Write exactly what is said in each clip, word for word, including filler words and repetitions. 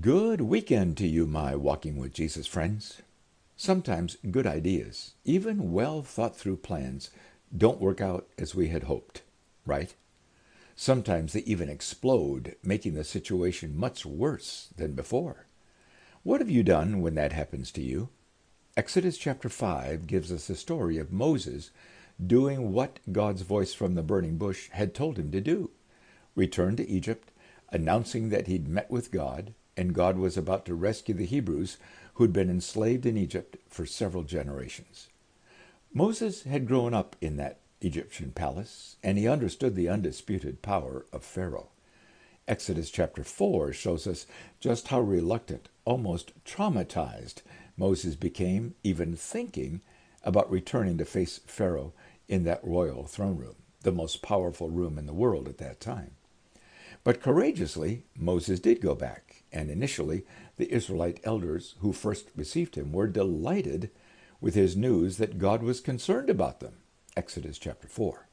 Good weekend to you, my Walking with Jesus friends. Sometimes good ideas, even well thought through plans, don't work out as we had hoped, right? Sometimes they even explode, making the situation much worse than before. What have you done when that happens to you? Exodus chapter five gives us the story of Moses doing what God's voice from the burning bush had told him to do. Return to Egypt, announcing that he'd met with God, and God was about to rescue the Hebrews who'd been enslaved in Egypt for several generations. Moses had grown up in that Egyptian palace, and he understood the undisputed power of Pharaoh. Exodus chapter four shows us just how reluctant, almost traumatized, Moses became, even thinking about returning to face Pharaoh in that royal throne room, the most powerful room in the world at that time. But courageously, Moses did go back, and initially the Israelite elders who first received him were delighted with his news that God was concerned about them. Exodus chapter four.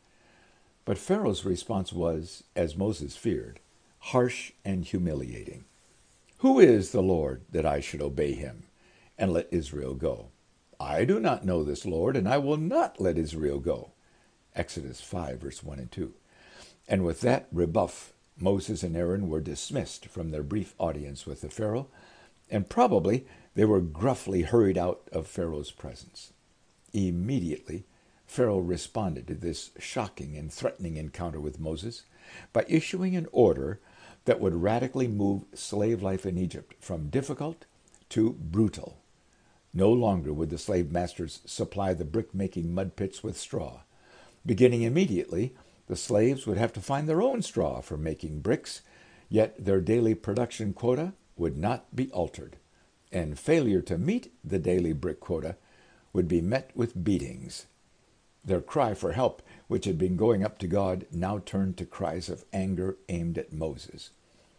But Pharaoh's response was, as Moses feared, harsh and humiliating. Who is the Lord that I should obey him and let Israel go? I do not know this Lord, and I will not let Israel go. Exodus five, verse one and two. And with that rebuff, Moses and Aaron were dismissed from their brief audience with the Pharaoh, and probably they were gruffly hurried out of Pharaoh's presence. Immediately, Pharaoh responded to this shocking and threatening encounter with Moses by issuing an order that would radically move slave life in Egypt from difficult to brutal. No longer would the slave masters supply the brick-making mud pits with straw. Beginning immediately, the slaves would have to find their own straw for making bricks, yet their daily production quota would not be altered, and failure to meet the daily brick quota would be met with beatings. Their cry for help, which had been going up to God, now turned to cries of anger aimed at Moses.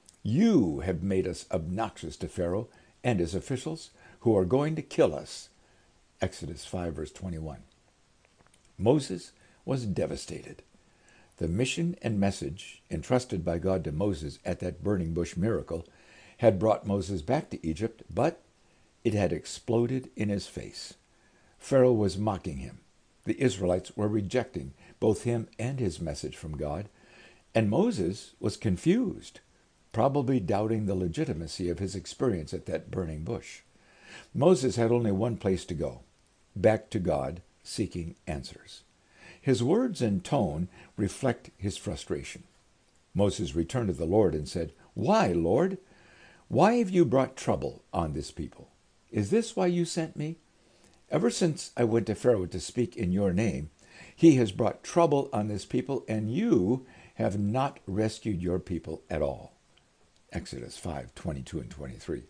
You have made us obnoxious to Pharaoh and his officials, who are going to kill us. Exodus five, verse twenty-one. Moses was devastated. The mission and message entrusted by God to Moses at that burning bush miracle had brought Moses back to Egypt, but it had exploded in his face. Pharaoh was mocking him. The Israelites were rejecting both him and his message from God, and Moses was confused, probably doubting the legitimacy of his experience at that burning bush. Moses had only one place to go, back to God, seeking answers. His words and tone reflect his frustration. Moses returned to the Lord and said, Why, Lord? Why have you brought trouble on this people? Is this why you sent me? Ever since I went to Pharaoh to speak in your name, he has brought trouble on this people, and you have not rescued your people at all. Exodus five, twenty-two and twenty-three.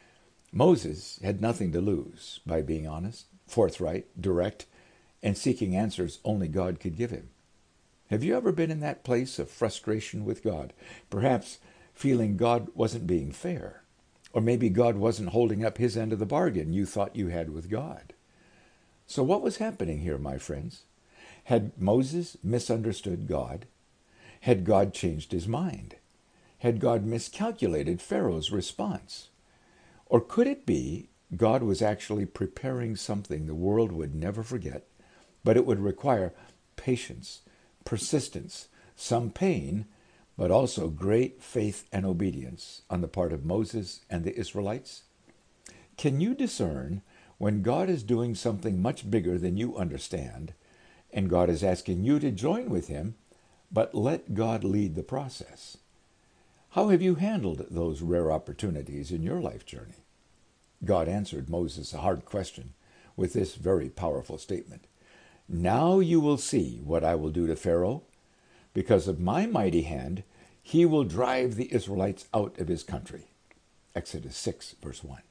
Moses had nothing to lose by being honest, forthright, direct, and seeking answers only God could give him. Have you ever been in that place of frustration with God, perhaps feeling God wasn't being fair, or maybe God wasn't holding up his end of the bargain you thought you had with God? So what was happening here, my friends? Had Moses misunderstood God? Had God changed his mind? Had God miscalculated Pharaoh's response? Or could it be God was actually preparing something the world would never forget, but it would require patience, persistence, some pain, but also great faith and obedience on the part of Moses and the Israelites? Can you discern when God is doing something much bigger than you understand, and God is asking you to join with him, but let God lead the process? How have you handled those rare opportunities in your life journey? God answered Moses a hard question with this very powerful statement. Now you will see what I will do to Pharaoh. Because of my mighty hand, he will drive the Israelites out of his country. Exodus six, verse one.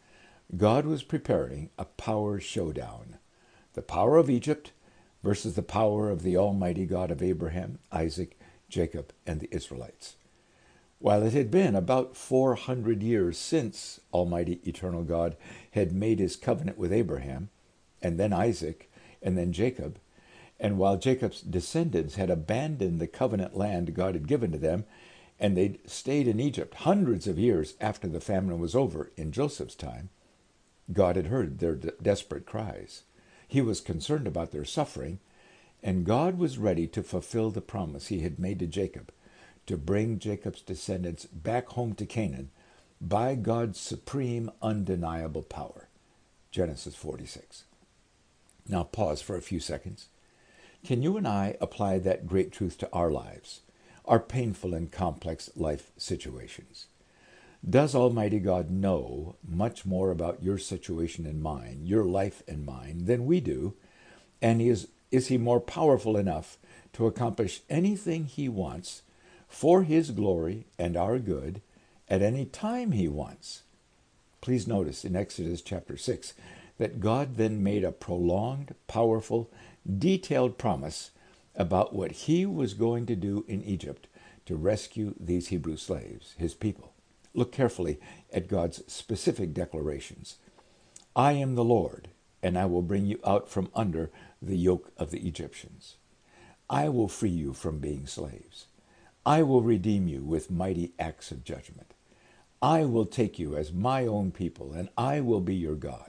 God was preparing a power showdown. The power of Egypt versus the power of the Almighty God of Abraham, Isaac, Jacob, and the Israelites. While it had been about four hundred years since Almighty Eternal God had made his covenant with Abraham, and then Isaac, and then Jacob, and while Jacob's descendants had abandoned the covenant land God had given to them and they'd stayed in Egypt hundreds of years after the famine was over in Joseph's time, God had heard their de- desperate cries. He was concerned about their suffering, and God was ready to fulfill the promise he had made to Jacob, to bring Jacob's descendants back home to Canaan by God's supreme, undeniable power. Genesis forty-six. Now pause for a few seconds. Can you and I apply that great truth to our lives, our painful and complex life situations? Does Almighty God know much more about your situation and mine, your life and mine, than we do? And is, is he more powerful enough to accomplish anything he wants for his glory and our good at any time he wants? Please notice in Exodus chapter six that God then made a prolonged, powerful, detailed promise about what he was going to do in Egypt to rescue these Hebrew slaves, his people. Look carefully at God's specific declarations. I am the Lord, and I will bring you out from under the yoke of the Egyptians. I will free you from being slaves. I will redeem you with mighty acts of judgment. I will take you as my own people, and I will be your God.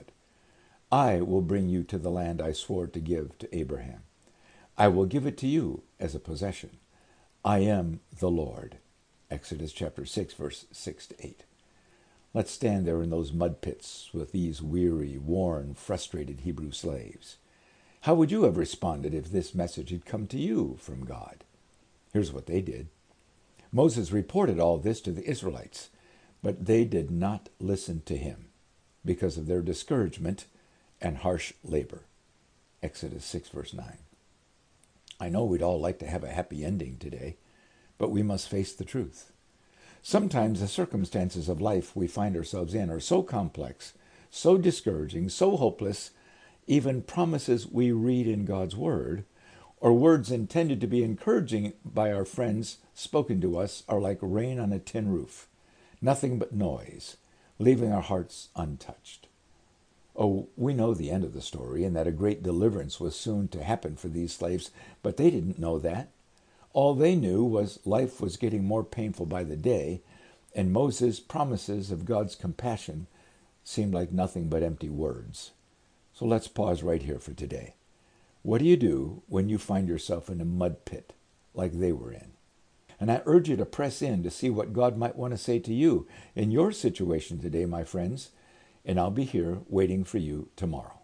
I will bring you to the land I swore to give to Abraham. I will give it to you as a possession. I am the Lord. Exodus chapter six, verse six to eight. Let's stand there in those mud pits with these weary, worn, frustrated Hebrew slaves. How would you have responded if this message had come to you from God? Here's what they did. Moses reported all this to the Israelites, but they did not listen to him because of their discouragement and harsh labor. Exodus six, verse nine. I know we'd all like to have a happy ending today, but we must face the truth. Sometimes the circumstances of life we find ourselves in are so complex, so discouraging, so hopeless, even promises we read in God's Word, or words intended to be encouraging by our friends spoken to us, are like rain on a tin roof, nothing but noise, leaving our hearts untouched. Oh, we know the end of the story, and that a great deliverance was soon to happen for these slaves, but they didn't know that. All they knew was life was getting more painful by the day, and Moses' promises of God's compassion seemed like nothing but empty words. So let's pause right here for today. What do you do when you find yourself in a mud pit like they were in? And I urge you to press in to see what God might want to say to you in your situation today, my friends, and I'll be here waiting for you tomorrow.